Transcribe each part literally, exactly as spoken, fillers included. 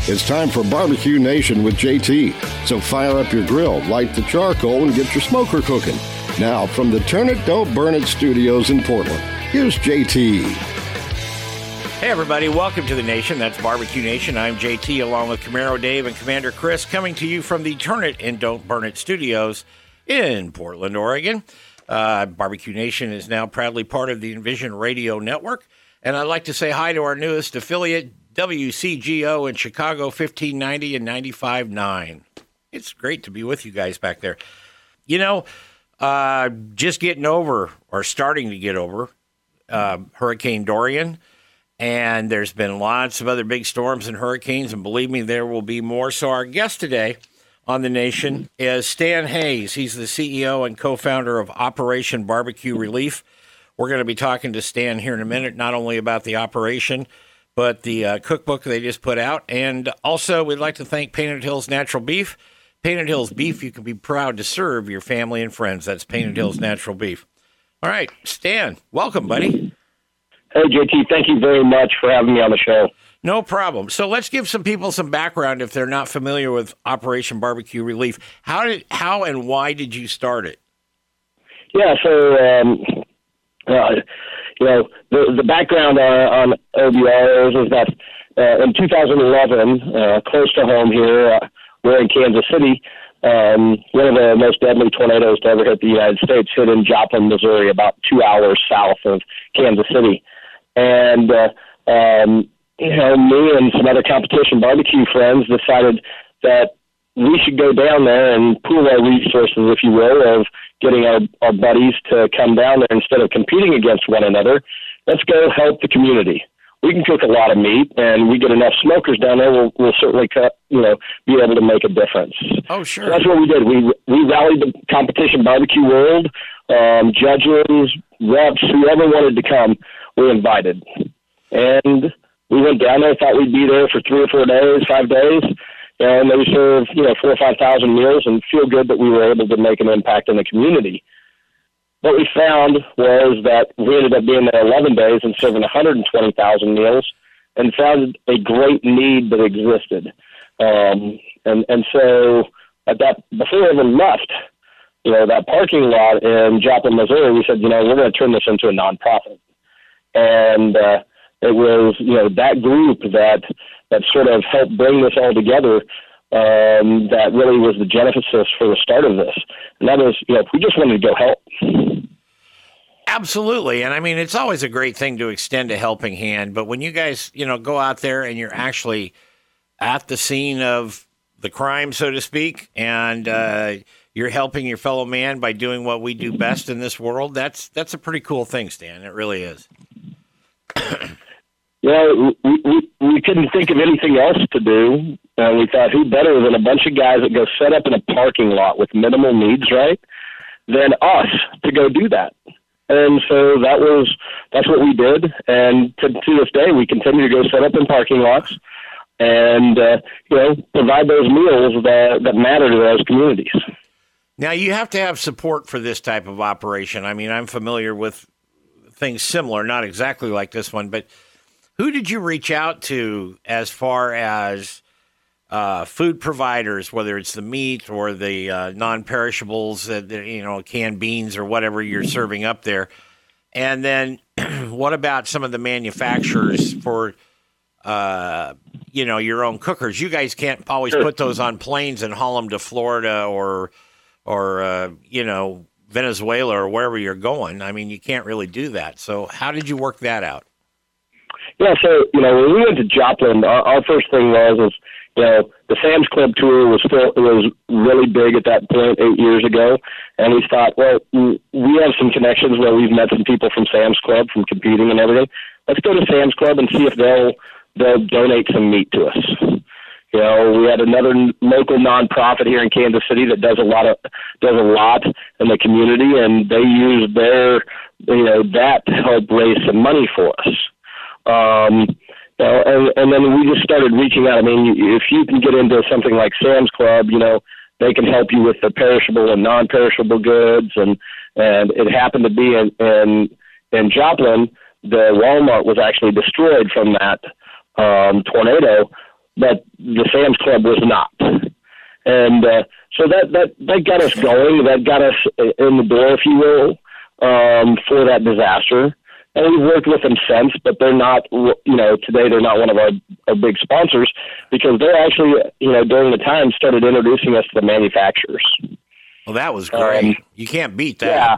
It's time for Barbecue Nation with J T. So fire up your grill, light the charcoal, and get your smoker cooking. Now, from the Turn It, Don't Burn It studios in Portland, here's J T. Hey, everybody. Welcome to the Nation. That's Barbecue Nation. I'm J T, along with Camaro Dave and Commander Chris, coming to you from the Turn It and Don't Burn It studios in Portland, Oregon. Uh, Barbecue Nation is now proudly part of the Envision Radio Network. And I'd like to say hi to our newest affiliate, W C G O in Chicago, fifteen ninety and ninety-five point nine. It's great to be with you guys back there. You know, uh, just getting over, or starting to get over, uh, Hurricane Dorian. And there's been lots of other big storms and hurricanes, and believe me, there will be more. So our guest today on the Nation is Stan Hayes. He's the C E O and co-founder of Operation Barbecue Relief. We're going to be talking to Stan here in a minute, not only about the operation, but the uh, cookbook they just put out. And also, we'd like to thank Painted Hills Natural Beef. Painted Hills Beef, you can be proud to serve your family and friends. That's Painted Hills Natural Beef. All right, Stan, welcome, buddy. Hey, J T, thank you very much for having me on the show. No problem. So let's give some people some background if they're not familiar with Operation Barbecue Relief. How did, how and why did you start it? Yeah, so, um, uh, you know, the, the background on, on O B R is, is that uh, in two thousand eleven, uh, close to home here, uh, we're in Kansas City, um, one of the most deadly tornadoes to ever hit the United States hit in Joplin, Missouri, about two hours south of Kansas City. And, uh, um, you know, me and some other competition barbecue friends decided that we should go down there and pool our resources, if you will, of getting our, our buddies to come down there instead of competing against one another. Let's go help the community. We can cook a lot of meat, and we get enough smokers down there, we'll, we'll certainly cut, you know, be able to make a difference. Oh, sure. So that's what we did. We we rallied the competition barbecue world, um, judges, reps, whoever wanted to come, we invited. And we went down there, thought we'd be there for three or four days, five days, and they serve, you know, four or five thousand meals, and feel good that we were able to make an impact in the community. What we found was that we ended up being there eleven days and serving one hundred twenty thousand meals, and found a great need that existed. Um, and, and so at that, before we even left, you know, that parking lot in Joplin, Missouri, we said, you know, we're going to turn this into a nonprofit. And uh, it was, you know, that group that that sort of helped bring this all together. Um, that really was the genesis for the start of this. And that is, you know, we just wanted to go help. Absolutely. And I mean, it's always a great thing to extend a helping hand. But when you guys, you know, go out there and you're actually at the scene of the crime, so to speak, and uh, you're helping your fellow man by doing what we do best in this world, that's that's a pretty cool thing, Stan. It really is. You know, we, we, we couldn't think of anything else to do. And we thought, who better than a bunch of guys that go set up in a parking lot with minimal needs, right, than us to go do that. And so that was, that's what we did. And to, to this day, we continue to go set up in parking lots and, uh, you know, provide those meals that, that matter to those communities. Now, you have to have support for this type of operation. I mean, I'm familiar with things similar, not exactly like this one, but who did you reach out to as far as uh, food providers, whether it's the meat or the uh, non-perishables, uh, the, you know, canned beans or whatever you're serving up there? And then what about some of the manufacturers for, uh, you know, your own cookers? You guys can't always put those on planes and haul them to Florida or, or uh, you know, Venezuela or wherever you're going. I mean, you can't really do that. So how did you work that out? Yeah, so, you know, when we went to Joplin, our, our first thing was, is, you know, the Sam's Club tour was still, it was really big at that point eight years ago. And we thought, well, we have some connections where we've met some people from Sam's Club from competing and everything. Let's go to Sam's Club and see if they'll, they'll donate some meat to us. You know, we had another local nonprofit here in Kansas City that does a lot of, does a lot in the community, and they use their, you know, that to help raise some money for us. Um, you know, and, and then we just started reaching out. I mean, if you can get into something like Sam's Club, you know, they can help you with the perishable and non-perishable goods. And, and it happened to be in, in, in Joplin, the Walmart was actually destroyed from that um, tornado. but the Sam's Club was not. And uh, so that, that, that got us going. That got us in the door, if you will, um, for that disaster. And we've worked with them since, but they're not, you know, today they're not one of our, our big sponsors because they're actually, you know, during the time started introducing us to the manufacturers. Well, that was great. Um, you can't beat that. Yeah.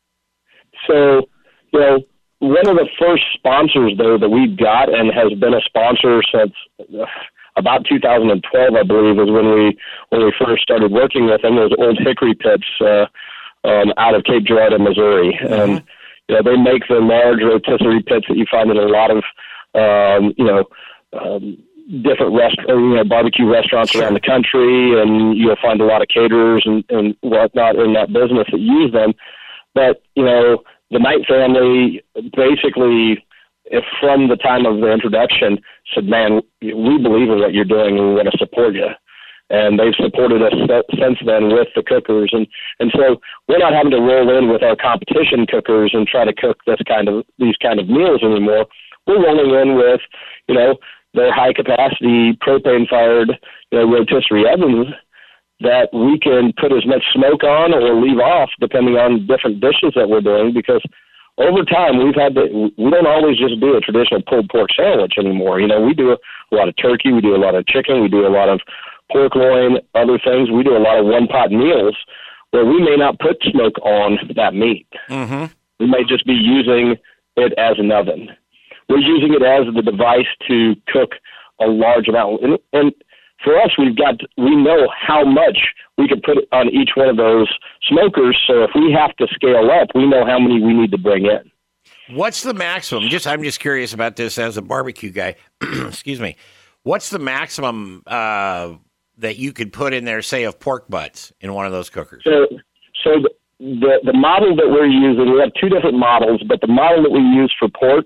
So, you know, one of the first sponsors, though, that we got and has been a sponsor since uh, about two thousand twelve, I believe, is when we when we first started working with them, was Old Hickory Pits uh, um, out of Cape Girardeau, Missouri. Mm-hmm. And you know, they make the large rotisserie pits that you find in a lot of, um, you know, um, different rest, you know, barbecue restaurants around the country, and you'll find a lot of caterers and, and whatnot in that business that use them. But, you know, the Knight family basically, if from the time of the introduction, said, man, we believe in what you're doing and we want to support you. And they've supported us since then with the cookers. And, and so we're not having to roll in with our competition cookers and try to cook this kind of, these kind of meals anymore. We're rolling in with, you know, their high capacity propane fired, you know, rotisserie ovens that we can put as much smoke on or leave off depending on different dishes that we're doing, because over time we've had to, we don't always just do a traditional pulled pork sandwich anymore. You know, we do a lot of turkey, we do a lot of chicken, we do a lot of pork loin, other things. We do a lot of one-pot meals where we may not put smoke on that meat. Mm-hmm. We may just be using it as an oven. We're using it as the device to cook a large amount. And, and for us, we've got, we know how much we can put on each one of those smokers. So if we have to scale up, we know how many we need to bring in. What's the maximum? Just, I'm just curious about this as a barbecue guy. Excuse me. What's the maximum, uh, that you could put in there, say, of pork butts in one of those cookers? So, so the, the the model that we're using, we have two different models, but the model that we use for pork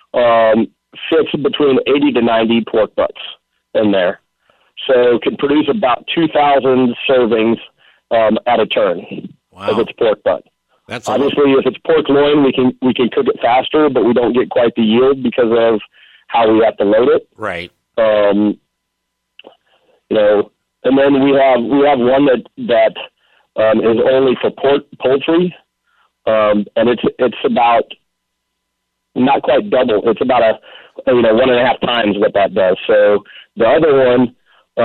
um, fits between eighty to ninety pork butts in there. So it can produce about two thousand servings um, at a turn. Wow. If it's pork butt. That's obviously, if it's pork loin, we can we can cook it faster, but we don't get quite the yield because of how we have to load it. Right. Um, you know. And then we have we have one that that um, is only for pork poultry, um, and it's it's about not quite double. It's about a you know one and a half times what that does. So the other one,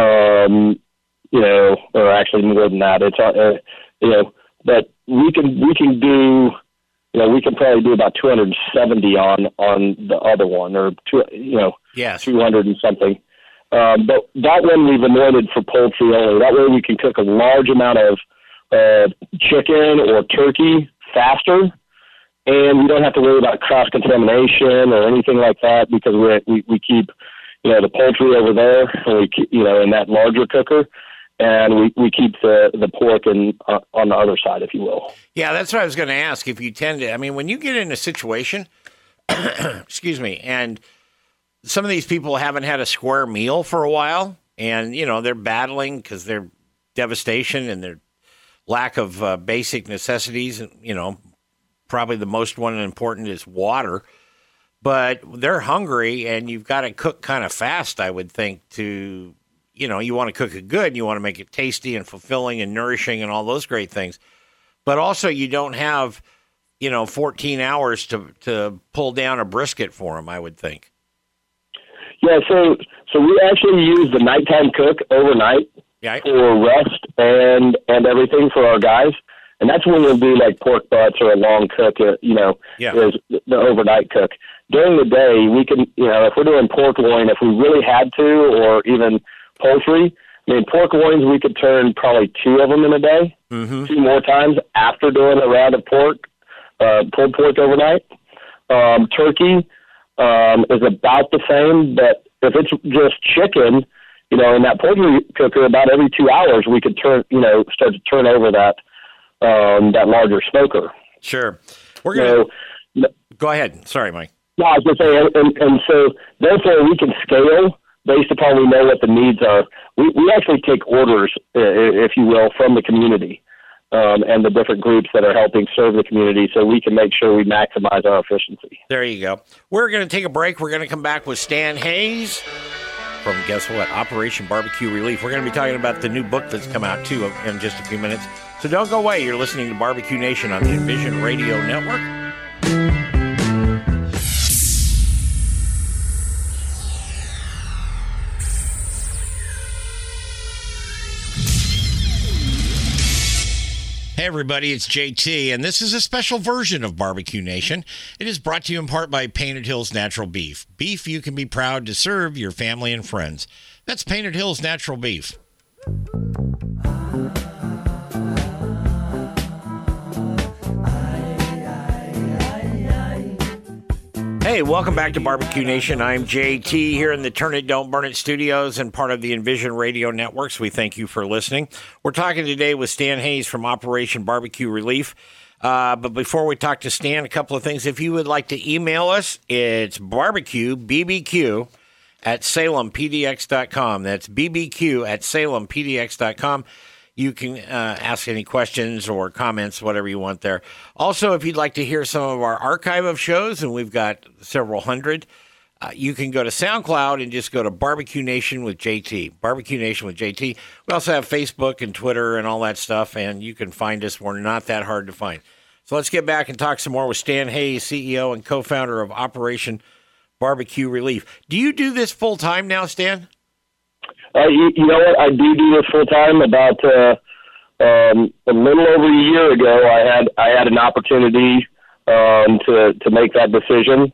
um, you know, or actually more than that. It's uh, you know, but we can we can do you know we can probably do about two hundred seventy on on the other one, or two you know yes. two hundred and something. Um, but that one we've anointed for poultry only. That way we can cook a large amount of uh, chicken or turkey faster, and we don't have to worry about cross-contamination or anything like that because we we, we keep, you know, the poultry over there, and we keep, you know, in that larger cooker, and we, we keep the, the pork in, uh, on the other side, if you will. Yeah, that's what I was going to ask. If you tend to, I mean, when you get in a situation, excuse me, and some of these people haven't had a square meal for a while, and, you know, they're battling because their devastation and their lack of uh, basic necessities, and, you know, probably the most one important is water, but they're hungry, and you've got to cook kind of fast, I would think, to, you know, you want to cook it good, and you want to make it tasty and fulfilling and nourishing and all those great things. But also you don't have, you know, fourteen hours to, to pull down a brisket for them, I would think. Yeah, so so we actually use the nighttime cook overnight yeah. for rest and and everything for our guys, and that's when we'll do like pork butts or a long cook. Uh, you know, yeah. is the overnight cook. During the day, we can, you know, if we're doing pork loin, if we really had to, or even poultry. I mean, pork loins we could turn probably two of them in a day, mm-hmm. two more times after doing a round of pork, uh, pulled pork overnight. Um, turkey. Um, is about the same, but if it's just chicken, you know, in that poultry cooker, about every two hours we could turn, you know, start to turn over that um, that larger smoker. Sure. We're gonna so, go ahead. Sorry, Mike. No, I was going to say, and, and so therefore we can scale based upon we know what the needs are. We we actually take orders, if you will, from the community. Um, and the different groups that are helping serve the community so we can make sure we maximize our efficiency. There you go. We're going to take a break. We're going to come back with Stan Hayes from, guess what, Operation Barbecue Relief. We're going to be talking about the new book that's come out, too, in just a few minutes. So don't go away. You're listening to Barbecue Nation on the Envision Radio Network. Hey everybody, it's J T, and this is a special version of Barbecue Nation. It is brought to you in part by Painted Hills Natural Beef. Beef you can be proud to serve your family and friends. That's Painted Hills Natural Beef. Hey, welcome back to Barbecue Nation. I'm J T here in the Turn It, Don't Burn It studios and part of the Envision Radio Networks. We thank you for listening. We're talking today with Stan Hayes from Operation Barbecue Relief. Uh, but before we talk to Stan, a couple of things. If you would like to email us, it's barbecue, B B Q, at salem p d x dot com. That's B B Q at salem p d x dot com. You can uh, ask any questions or comments, whatever you want there. Also, if you'd like to hear some of our archive of shows, and we've got several hundred, uh, you can go to SoundCloud and just go to Barbecue Nation with J T. Barbecue Nation with J T. We also have Facebook and Twitter and all that stuff, and you can find us. We're not that hard to find. So let's get back and talk some more with Stan Hayes, C E O and co-founder of Operation Barbecue Relief. Do you do this full-time now, Stan? Uh, you, you know what? I do do this full time. About uh, um, a little over a year ago, I had I had an opportunity um, to to make that decision,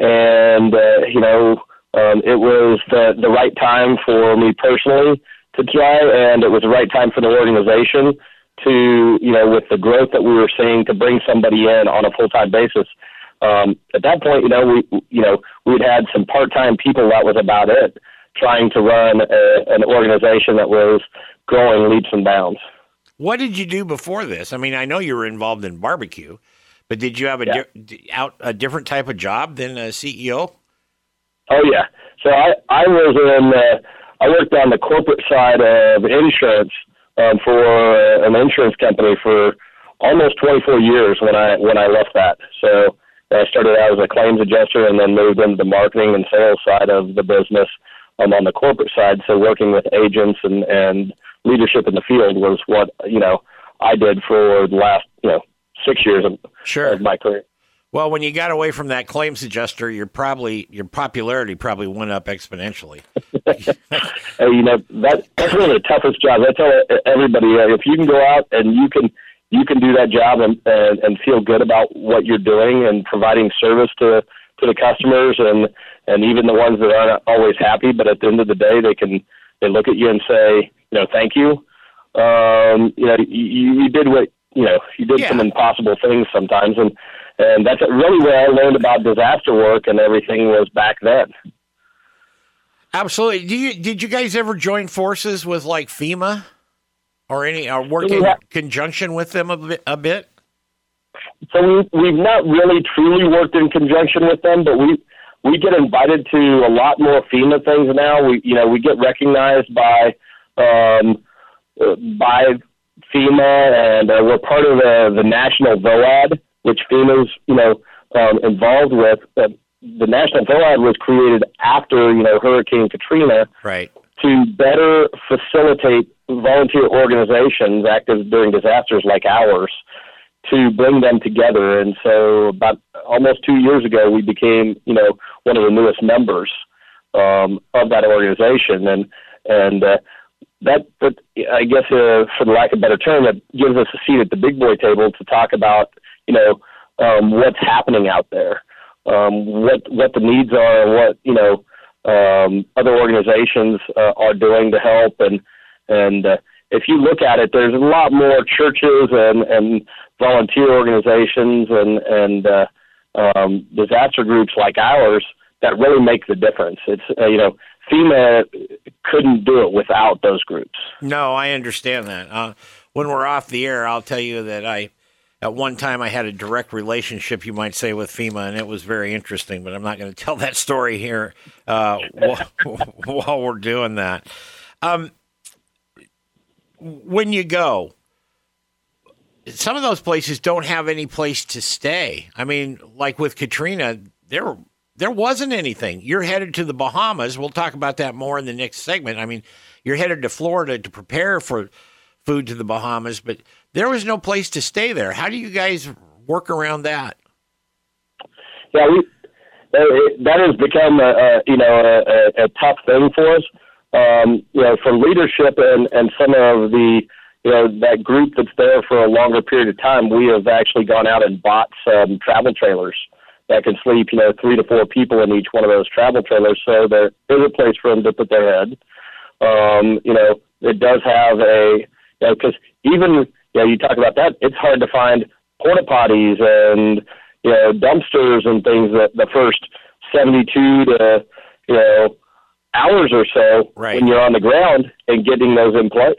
and uh, you know, um, it was the the right time for me personally to try, and it was the right time for the organization to, you know, with the growth that we were seeing, to bring somebody in on a full time basis. Um, at that point, you know, we you know we'd had some part time people. That was about it. Trying to run a, an organization that was growing leaps and bounds. What did you do before this? I mean, I know you were involved in barbecue, but did you have a, yeah. di- out, a different type of job than a C E O? Oh, yeah. So I, I was in, uh, I worked on the corporate side of insurance um, for uh, an insurance company for almost twenty-four years when I when I left that. So I started out as a claims adjuster and then moved into the marketing and sales side of the business. Um, on the corporate side, so working with agents and, and leadership in the field was what, you know, I did for the last, you know, six years of, sure. of my career. Well, when you got away from that claims adjuster, you're probably your popularity probably went up exponentially. Hey, you know, that that's one of the toughest jobs. I tell everybody, uh, if you can go out and you can you can do that job and, and, and feel good about what you're doing and providing service to to the customers and, and even the ones that aren't always happy, but at the end of the day, they can, they look at you and say, you know, thank you. Um, you know, you, you did what, you know, you did yeah. some impossible things sometimes. And, and that's really where I learned about disaster work and everything was back then. Absolutely. Do you, did you guys ever join forces with like FEMA or any, or work in have, conjunction with them a bit? A bit? So we, we've not really truly worked in conjunction with them, but we we get invited to a lot more FEMA things now. We you know we get recognized by um, by FEMA, and uh, we're part of the, the national VOAD, which FEMA's you know um, involved with. Uh, the national VOAD was created after you know Hurricane Katrina, right, to better facilitate volunteer organizations active during disasters like ours, to bring them together. And so about almost two years ago, we became, you know, one of the newest members um, of that organization. And, and uh, that, that, I guess, uh, for the lack of a better term, that gives us a seat at the big boy table to talk about, you know, um, what's happening out there, um, what, what the needs are, and what, you know, um, other organizations uh, are doing to help. And, and, uh, if you look at it, there's a lot more churches and, and volunteer organizations and, and uh, um, disaster groups like ours that really make the difference. It's, uh, you know, FEMA couldn't do it without those groups. No, I understand that. Uh, when we're off the air, I'll tell you that I, at one time, I had a direct relationship, you might say, with FEMA, and it was very interesting, but I'm not going to tell that story here uh, while, while we're doing that. Um, When you go, some of those places don't have any place to stay. I mean, like with Katrina, there were there wasn't anything. You're headed to the Bahamas. We'll talk about that more in the next segment. I mean, you're headed to Florida to prepare for food to the Bahamas, but there was no place to stay there. How do you guys work around that? Yeah, we, that has become a, a you know a, a tough thing for us. Um, you know, for leadership and, and some of the you know that group that's there for a longer period of time, we have actually gone out and bought some travel trailers that can sleep you know three to four people in each one of those travel trailers, so there is a place for them to put their head. Um, you know, it does have a you know because even you know you talk about that, it's hard to find porta potties and you know dumpsters and things that the first seventy-two to you know hours or so right. when you're on the ground and getting those in place.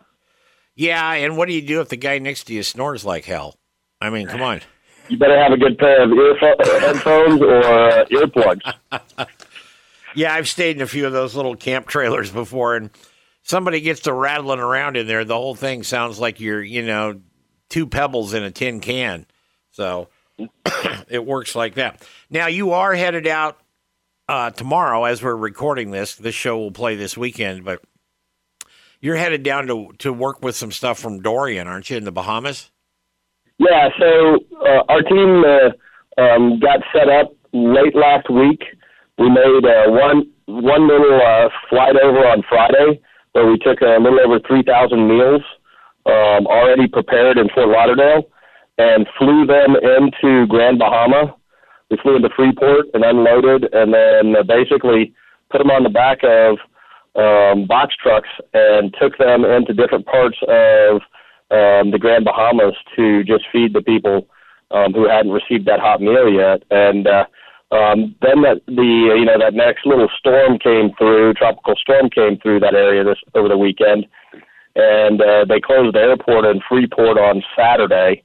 Yeah, and what do you do if the guy next to you snores like hell? I mean, come on. You better have a good pair of earpho- headphones or uh, earplugs. Yeah, I've stayed in a few of those little camp trailers before, and somebody gets to rattling around in there. The whole thing sounds like you're, you know, two pebbles in a tin can. So it works like that. Now, you are headed out uh, tomorrow as we're recording this. This show will play this weekend, but you're headed down to, to work with some stuff from Dorian, aren't you, in the Bahamas? Yeah, so uh, our team uh, um, got set up late last week. We made uh, one one little uh, flight over on Friday where we took a little over three thousand meals um, already prepared in Fort Lauderdale and flew them into Grand Bahama. We flew into Freeport and unloaded and then uh, basically put them on the back of um, box trucks and took them into different parts of um, the Grand Bahamas to just feed the people um, who hadn't received that hot meal yet. And uh, um, then that the you know that next little storm came through, tropical storm came through that area this over the weekend, and uh, they closed the airport in Freeport on Saturday,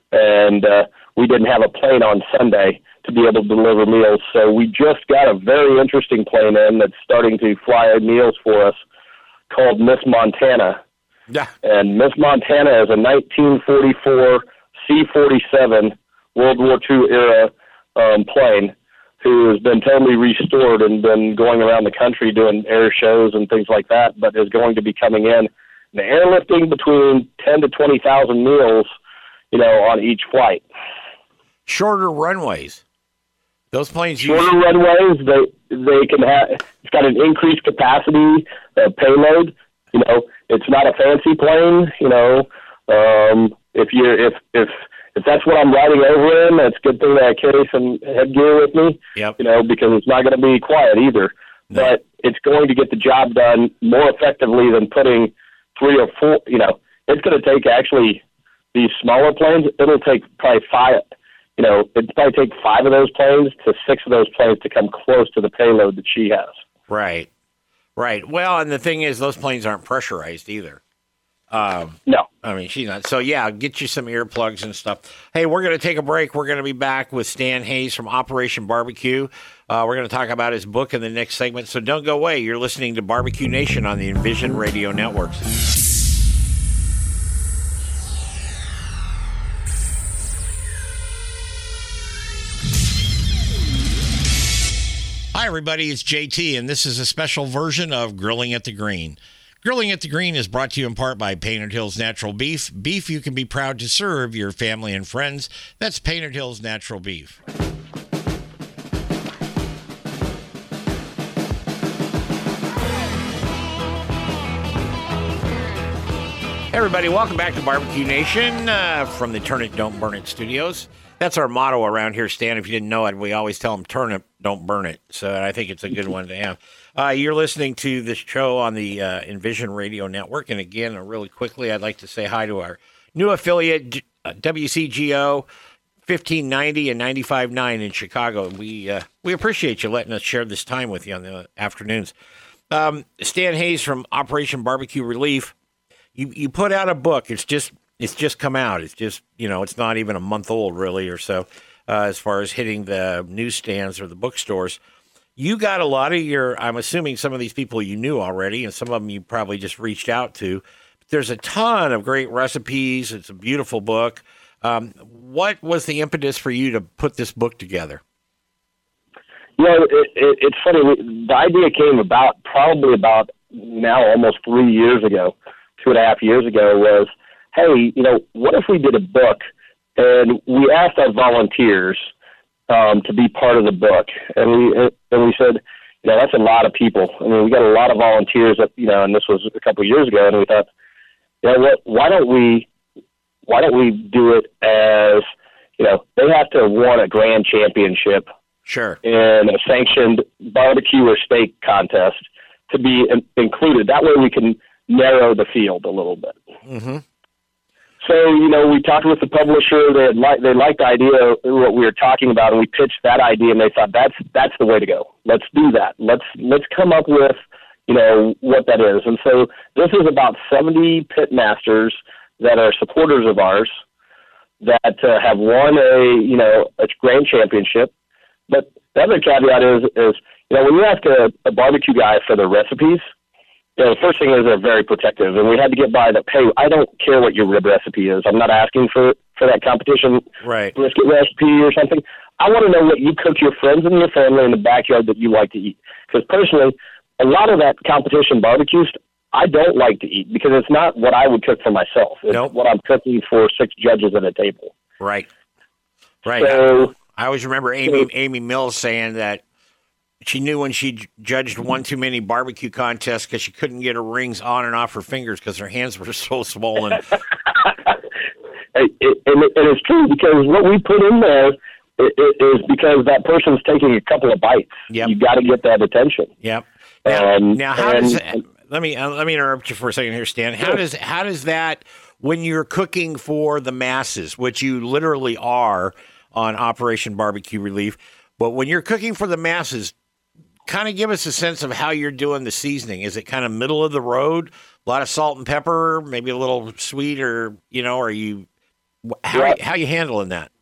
and uh, we didn't have a plane on Sunday to be able to deliver meals. So we just got a very interesting plane in that's starting to fly meals for us called Miss Montana. Yeah. And Miss Montana is a nineteen forty-four C forty-seven World War Two era um, plane who has been totally restored and been going around the country doing air shows and things like that, but is going to be coming in and airlifting between ten to twenty thousand meals, you know, on each flight. Shorter runways. Those planes shorter use- runways. They they can have. It's got an increased capacity uh, payload. You know, it's not a fancy plane. You know, um, if you if if if that's what I'm riding over in, it's a good thing that I carry some headgear with me. Yep. You know, because it's not going to be quiet either. No. But it's going to get the job done more effectively than putting three or four. You know, it's going to take actually these smaller planes. It'll take probably five. You know, it'd probably take five of those planes to six of those planes to come close to the payload that she has. Right. Right. Well, and the thing is, those planes aren't pressurized either. Um, no. I mean, she's not. So, yeah, get you some earplugs and stuff. Hey, we're going to take a break. We're going to be back with Stan Hayes from Operation Barbecue. Uh, we're going to talk about his book in the next segment. So don't go away. You're listening to Barbecue Nation on the Envision Radio Networks. Hi, everybody. It's J T, and this is a special version of Grilling at the Green. Grilling at the Green is brought to you in part by Painted Hills Natural Beef. Beef you can be proud to serve your family and friends. That's Painted Hills Natural Beef. Hey, everybody. Welcome back to Barbecue Nation uh, from the Turn It, Don't Burn It studios. That's our motto around here, Stan. If you didn't know it, we always tell them, turn it, don't burn it. So I think it's a good one to have. Uh, you're listening to this show on the uh, Envision Radio Network. And again, really quickly, I'd like to say hi to our new affiliate, uh, W C G O fifteen ninety and ninety-five point nine in Chicago. We uh, we appreciate you letting us share this time with you on the afternoons. Um, Stan Hayes from Operation Barbecue Relief. You you put out a book. It's just It's just come out. It's just, you know, it's not even a month old, really, or so, uh, as far as hitting the newsstands or the bookstores. You got a lot of your, I'm assuming some of these people you knew already, and some of them you probably just reached out to. But there's a ton of great recipes. It's a beautiful book. Um, what was the impetus for you to put this book together? You know, it, it, it's funny. The idea came about probably about now almost three years ago, two and a half years ago, was, hey, you know, what if we did a book and we asked our volunteers um, to be part of the book, and we and we said, you know, that's a lot of people. I mean, we got a lot of volunteers that, you know, and this was a couple of years ago, and we thought, you know what, why don't we, why don't we do it as, you know, they have to have won a grand championship, sure, in a sanctioned barbecue or steak contest to be in, included. That way we can narrow the field a little bit. Mm-hmm. So, you know, we talked with the publisher. They had li- they liked the idea of what we were talking about, and we pitched that idea, and they thought that's that's the way to go. Let's do that. Let's let's come up with, you know, what that is. And so this is about seventy pit masters that are supporters of ours that uh, have won a, you know, a grand championship. But the other caveat is, is you know, when you ask a, a barbecue guy for their recipes, you know, the first thing is they're very protective, and we had to get by that, hey, I don't care what your rib recipe is. I'm not asking for, for that competition right. brisket recipe or something. I want to know what you cook your friends and your family in the backyard that you like to eat. Because personally, a lot of that competition barbecues, I don't like to eat because it's not what I would cook for myself. It's nope. what I'm cooking for six judges at a table. Right. Right. So, I, I always remember Amy, Amy Mills saying that she knew when she judged one too many barbecue contests because she couldn't get her rings on and off her fingers because her hands were so swollen. it, it, and, it, and it's true because what we put in there it, it is because that person's taking a couple of bites. Yep. You got to get that attention. Yep. Now, um, now how and, does that, let me uh, let me interrupt you for a second here, Stan. How sure. does how does that, when you're cooking for the masses, which you literally are on Operation Barbecue Relief, but when you're cooking for the masses, kind of give us a sense of how you're doing the seasoning. Is it kind of middle of the road? A lot of salt and pepper, maybe a little sweet, or, you know, are you, how, yeah. how are you handling that?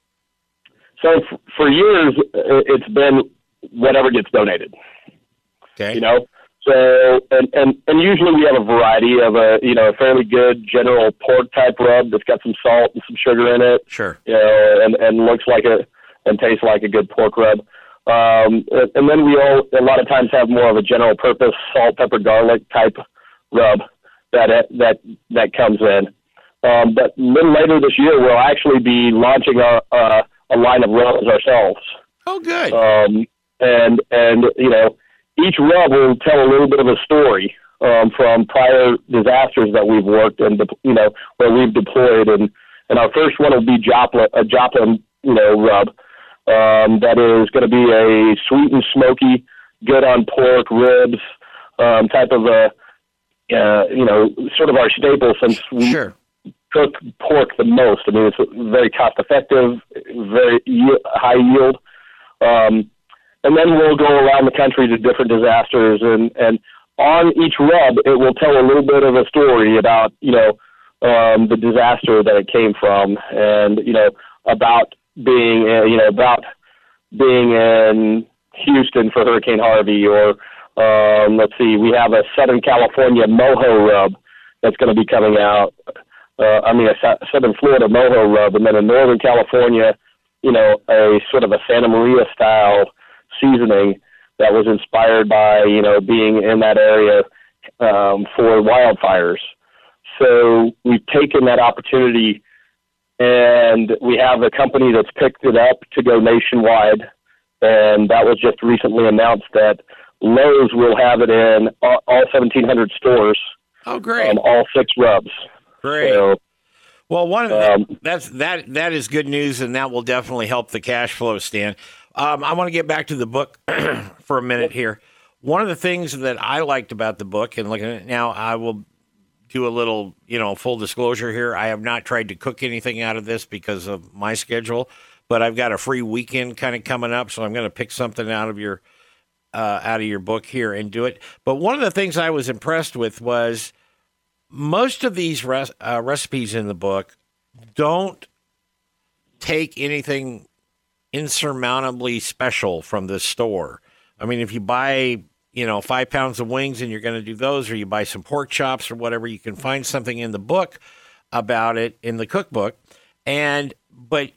So f- for years, it's been whatever gets donated. Okay. You know, so, and, and, and usually we have a variety of a, you know, a fairly good general pork type rub that's got some salt and some sugar in it. Sure. You know, and, and looks like a, and tastes like a good pork rub. Um, and then we all, a lot of times have more of a general purpose salt, pepper, garlic type rub that that that comes in. Um, but a little later this year, we'll actually be launching a, a, a line of rubs ourselves. Oh, good. Um, and and you know, each rub will tell a little bit of a story um, from prior disasters that we've worked and you know where we've deployed. And, and our first one will be Joplin, a Joplin, you know, rub. Um, that is going to be a sweet and smoky, good on pork, ribs, um, type of a, uh, you know, sort of our staple since we sure. cook pork the most. I mean, it's very cost effective, very ye- high yield. Um, and then we'll go around the country to different disasters, and, and on each rub, it will tell a little bit of a story about, you know, um, the disaster that it came from, and, you know, about being, uh, you know, about being in Houston for Hurricane Harvey, or um, let's see, we have a Southern California mojo rub that's going to be coming out. Uh, I mean, a Southern Florida mojo rub, and then in Northern California, you know, a sort of a Santa Maria style seasoning that was inspired by, you know, being in that area um, for wildfires. So we've taken that opportunity, and we have a company that's picked it up to go nationwide, and that was just recently announced that Lowe's will have it in all, all seventeen hundred stores. Oh, great! Um, all six rubs. Great. So, well, one um, that's that that is good news, and that will definitely help the cash flow, Stan. Um, I want to get back to the book for a minute here. One of the things that I liked about the book, and looking at it now, I will do a little, you know, full disclosure here. I have not tried to cook anything out of this because of my schedule, but I've got a free weekend kind of coming up, so I'm going to pick something out of your uh, out of your book here and do it. But one of the things I was impressed with was most of these res- uh, recipes in the book don't take anything insurmountably special from the store. I mean, if you buy, you know, five pounds of wings and you're going to do those, or you buy some pork chops or whatever, you can find something in the book about it in the cookbook. And, but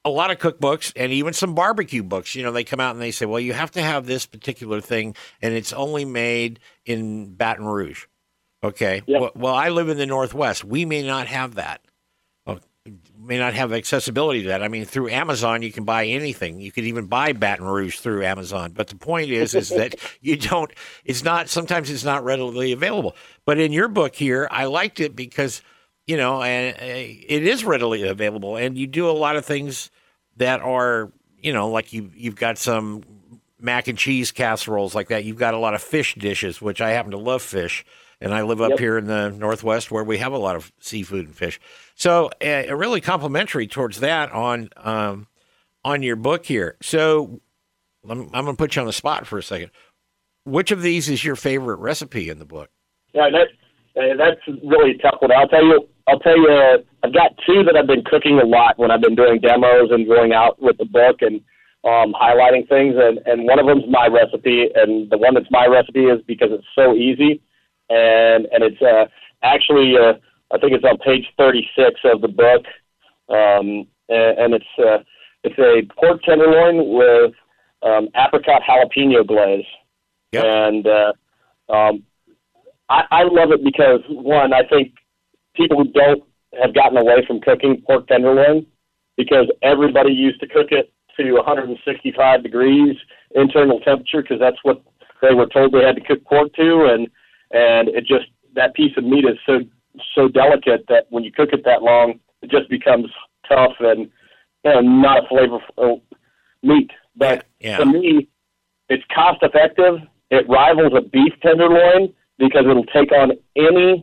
a lot of cookbooks and even some barbecue books, you know, they come out and they say, well, you have to have this particular thing, and it's only made in Baton Rouge. Okay. Yep. Well, well, I live in the Northwest. We may not have that. Well, may not have accessibility to that. I mean, through Amazon, you can buy anything. You could even buy Baton Rouge through Amazon. But the point is, is that you don't, it's not, sometimes it's not readily available. But in your book here, I liked it because, you know, and it is readily available, and you do a lot of things that are, you know, like you, you've got some mac and cheese casseroles like that. You've got a lot of fish dishes, which I happen to love fish, and I live up yep. here in the Northwest where we have a lot of seafood and fish. So uh, really complimentary towards that on um, on your book here. So I'm, I'm going to put you on the spot for a second. Which of these is your favorite recipe in the book? Yeah, that, uh, that's really a tough one. I'll tell you. I'll tell you. Uh, I've got two that I've been cooking a lot when I've been doing demos and going out with the book and um, highlighting things. And, and one of them's my recipe, and the one that's my recipe is because it's so easy, and and it's uh, actually uh, I think it's on page thirty-six of the book, um, and, and it's uh, it's a pork tenderloin with um, apricot jalapeno glaze, yep. and uh, um, I, I love it because one, I think people who don't have gotten away from cooking pork tenderloin because everybody used to cook it to one hundred sixty-five degrees internal temperature because that's what they were told they had to cook pork to, and and it just that piece of meat is so so delicate that when you cook it that long, it just becomes tough and you know, not a flavorful meat. But yeah. to me, it's cost effective. It rivals a beef tenderloin because it'll take on any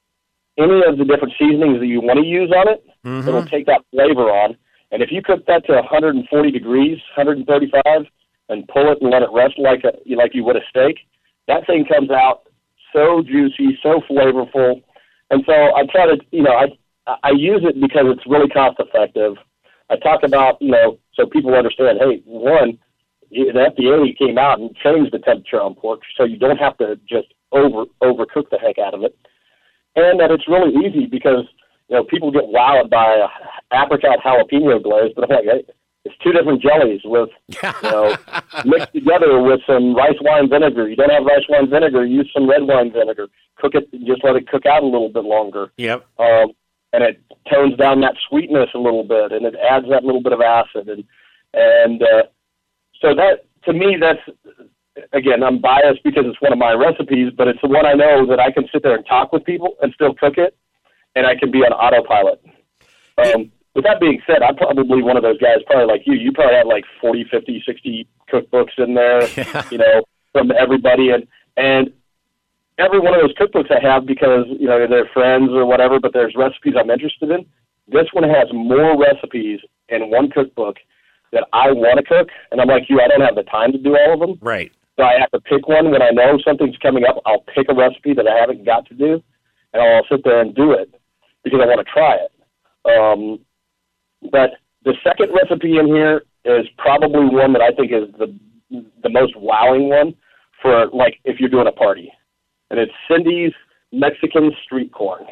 any of the different seasonings that you want to use on it. Mm-hmm. It'll take that flavor on. And if you cook that to one hundred forty degrees, one hundred thirty-five, and pull it and let it rest like a like you would a steak, that thing comes out so juicy, so flavorful. And so I try to, you know, I I use it because it's really cost effective. I talk about, you know, so people understand, hey, one, the F D A came out and changed the temperature on pork so you don't have to just over overcook the heck out of it. And that it's really easy because, you know, people get wowed by a apricot jalapeno glaze, but I'm like, hey, it's two different jellies with, you know, mixed together with some rice wine vinegar. You don't have rice wine vinegar, use some red wine vinegar. Cook it, just let it cook out a little bit longer. Yep. Um, and it tones down that sweetness a little bit, and it adds that little bit of acid. And, and uh, so that, to me, that's, again, I'm biased because it's one of my recipes, but it's the one I know that I can sit there and talk with people and still cook it, and I can be on autopilot. Um, with that being said, I'm probably one of those guys, probably like you. You probably have like forty, fifty, sixty cookbooks in there, yeah. you know, from everybody. And, and every one of those cookbooks I have because, you know, they're friends or whatever, but there's recipes I'm interested in. This one has more recipes in one cookbook that I want to cook. And I'm like you, I don't have the time to do all of them. Right. So I have to pick one. When I know something's coming up, I'll pick a recipe that I haven't got to do, and I'll sit there and do it because I want to try it. Um, but the second recipe in here is probably one that I think is the the most wowing one for, like, if you're doing a party. And it's Cindy's Mexican street corn.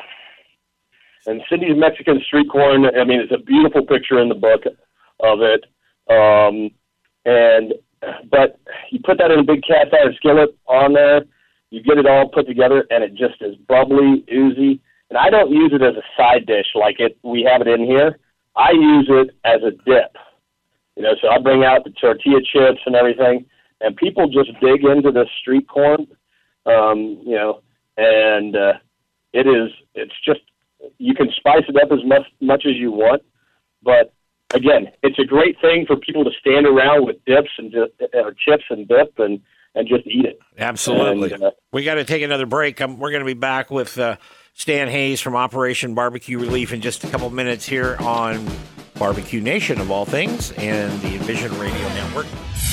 And Cindy's Mexican street corn, I mean, it's a beautiful picture in the book of it. Um, and But you put that in a big cast iron skillet on there, you get it all put together, and it just is bubbly, oozy. And I don't use it as a side dish like it we have it in here. I use it as a dip. You know, so I bring out the tortilla chips and everything, and people just dig into this street corn, um, you know, and uh, it is, it's just, you can spice it up as much, much as you want, but again, it's a great thing for people to stand around with dips and just, or chips and dip and, and just eat it. Absolutely. And, uh, we got to take another break. Um, we're going to be back with uh, Stan Hayes from Operation Barbecue Relief in just a couple minutes here on Barbecue Nation, of all things, and the Envision Radio Network.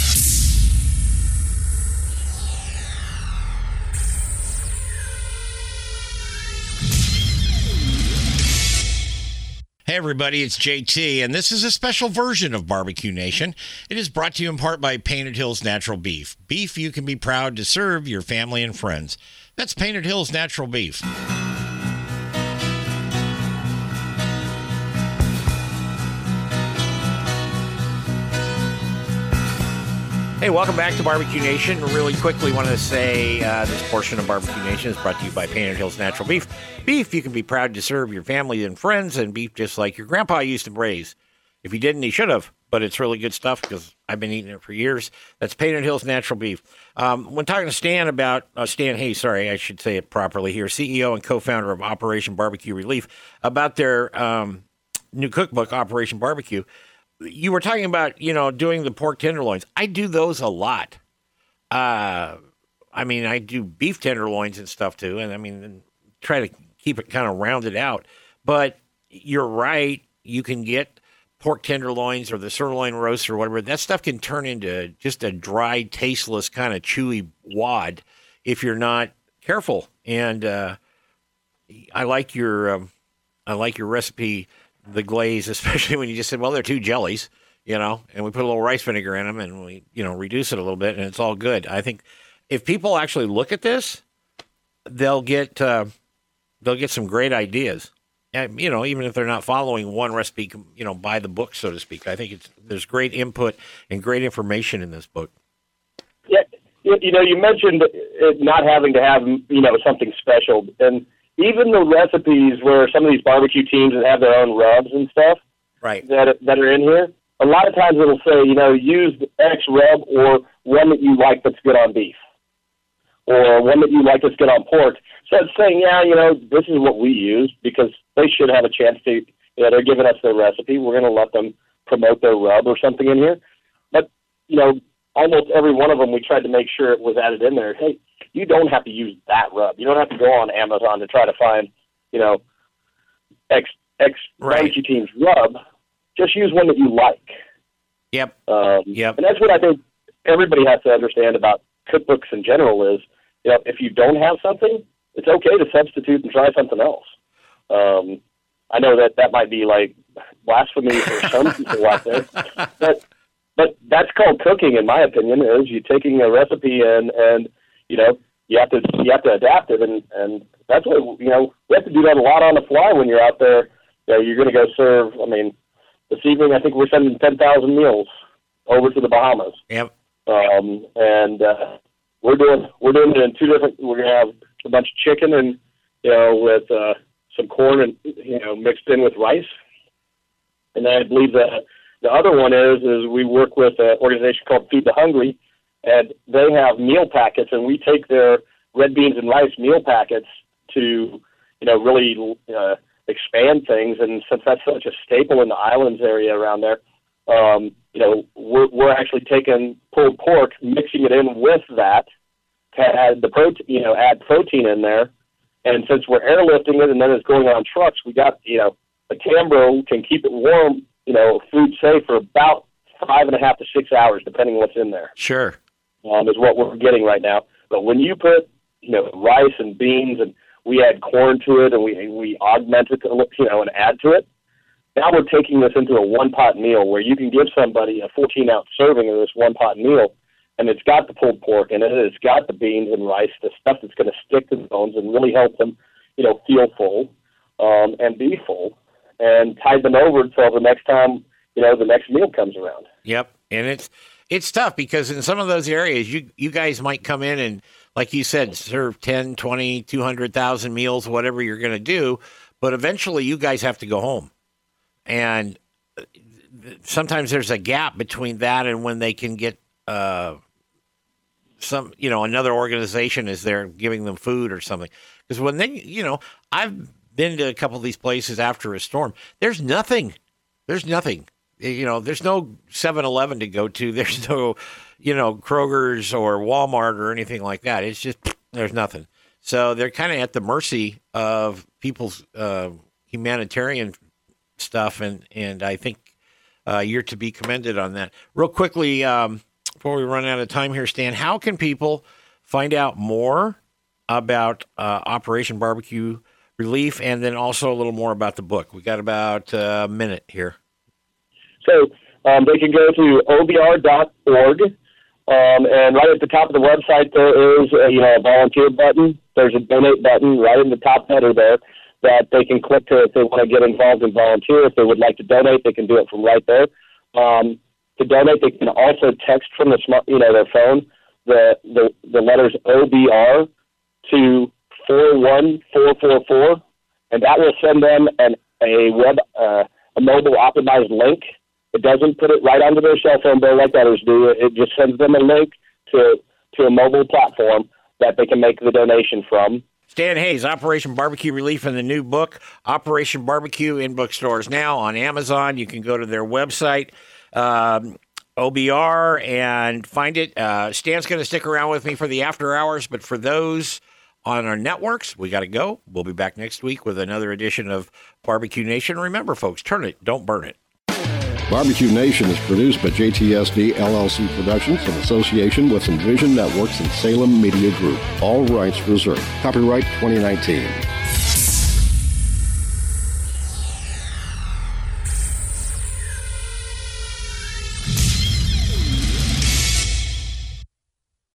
Hey everybody, it's J T, and this is a special version of Barbecue Nation. It is brought to you in part by Painted Hills Natural Beef. Beef you can be proud to serve your family and friends. That's Painted Hills Natural Beef. Hey, welcome back to Barbecue Nation. Really quickly wanted to say uh, this portion of Barbecue Nation is brought to you by Painted Hills Natural Beef. Beef you can be proud to serve your family and friends, and beef just like your grandpa used to raise. If he didn't, he should have, but it's really good stuff because I've been eating it for years. That's Painted Hills Natural Beef. Um, when talking to Stan about, uh, Stan Hayes, sorry, I should say it properly here, C E O and co-founder of Operation Barbecue Relief, about their um, new cookbook, Operation Barbecue, you were talking about, you know, doing the pork tenderloins. I do those a lot. Uh, I mean, I do beef tenderloins and stuff too, and I mean, try to keep it kind of rounded out. But you're right, you can get pork tenderloins or the sirloin roast or whatever. That stuff can turn into just a dry, tasteless, kind of chewy wad if you're not careful. And uh, I like your, um, I like your recipe. The glaze, especially when you just said, well, they're two jellies, you know, and we put a little rice vinegar in them and we, you know, reduce it a little bit and it's all good. I think if people actually look at this, they'll get, uh, they'll get some great ideas. And, you know, even if they're not following one recipe, you know, by the book, so to speak. I think it's, there's great input and great information in this book. Yeah. You know, you mentioned it not having to have, you know, something special, and even the recipes where some of these barbecue teams that have their own rubs and stuff, right, that that are in here, a lot of times it'll say, you know, use X rub or one that you like that's good on beef, or one that you like that's good on pork. So it's saying, yeah, you know, this is what we use because they should have a chance to, you know, they're giving us their recipe. We're going to let them promote their rub or something in here. But, you know, almost every one of them, we tried to make sure it was added in there. Hey, you don't have to use that rub. You don't have to go on Amazon to try to find, you know, X X right. barbecue team's rub. Just use one that you like. Yep. Um, yep. And that's what I think everybody has to understand about cookbooks in general is, you know, if you don't have something, it's okay to substitute and try something else. Um, I know that that might be like blasphemy for some people out there, but but that's called cooking, in my opinion. Is you taking a recipe and and you know, you have to you have to adapt it, and, and that's what, you know, we have to do that a lot on the fly when you're out there. You know, you're going to go serve. I mean, this evening I think we're sending ten thousand meals over to the Bahamas. Yep. Um, and uh, we're doing we're doing it in two different. We're going to have a bunch of chicken and, you know, with uh, some corn and, you know, mixed in with rice. And then I believe that the other one is is we work with an organization called Feed the Hungry. And they have meal packets, and we take their red beans and rice meal packets to, you know, really uh, expand things. And since that's such a staple in the islands area around there, um, you know, we're, we're actually taking pulled pork, mixing it in with that to add the protein, you know, add protein in there. And since we're airlifting it and then it's going on trucks, we got, you know, a Cambro can keep it warm, you know, food safe for about five and a half to six hours, depending on what's in there. Sure. Um, is what we're getting right now. But when you put, you know, rice and beans and we add corn to it and we we augment it, to, you know, and add to it, now we're taking this into a one-pot meal where you can give somebody a fourteen-ounce serving of this one-pot meal, and it's got the pulled pork in it, it's got the beans and rice, the stuff that's going to stick to the bones and really help them, you know, feel full um, and be full, and tide them over until the next time, you know, the next meal comes around. Yep, and it's... It's tough because in some of those areas, you you guys might come in and, like you said, serve ten, twenty, two hundred thousand meals, whatever you're going to do. But eventually you guys have to go home. And sometimes there's a gap between that and when they can get uh, some, you know, another organization is there giving them food or something. Because when they, you know, I've been to a couple of these places after a storm. There's nothing. There's nothing. You know, there's no seven eleven to go to. There's no, you know, Kroger's or Walmart or anything like that. It's just, there's nothing. So they're kind of at the mercy of people's uh, humanitarian stuff. And, and I think uh, you're to be commended on that. Real quickly, um, before we run out of time here, Stan, how can people find out more about uh, Operation Barbecue Relief and then also a little more about the book? We got about a minute here. So um, they can go to O B R dot org, um, and right at the top of the website there is a, you know, a volunteer button. There's a donate button right in the top header there that they can click to if they want to get involved and volunteer. If they would like to donate, they can do it from right there. Um, to donate, they can also text from the smart, you know, their phone the the, the letters O B R to four one four four four, and that will send them an a web uh, a mobile optimized link. It doesn't put it right onto their cell phone bill like others do. It just sends them a link to to a mobile platform that they can make the donation from. Stan Hays, Operation Barbecue Relief, in the new book, Operation Barbecue, in bookstores now, on Amazon. You can go to their website, um, O B R, and find it. Uh, Stan's going to stick around with me for the after hours, but for those on our networks, we got to go. We'll be back next week with another edition of Barbecue Nation. Remember, folks, turn it, don't burn it. Barbecue Nation is produced by J T S D L L C Productions in association with Envision Networks and Salem Media Group. All rights reserved. Copyright twenty nineteen.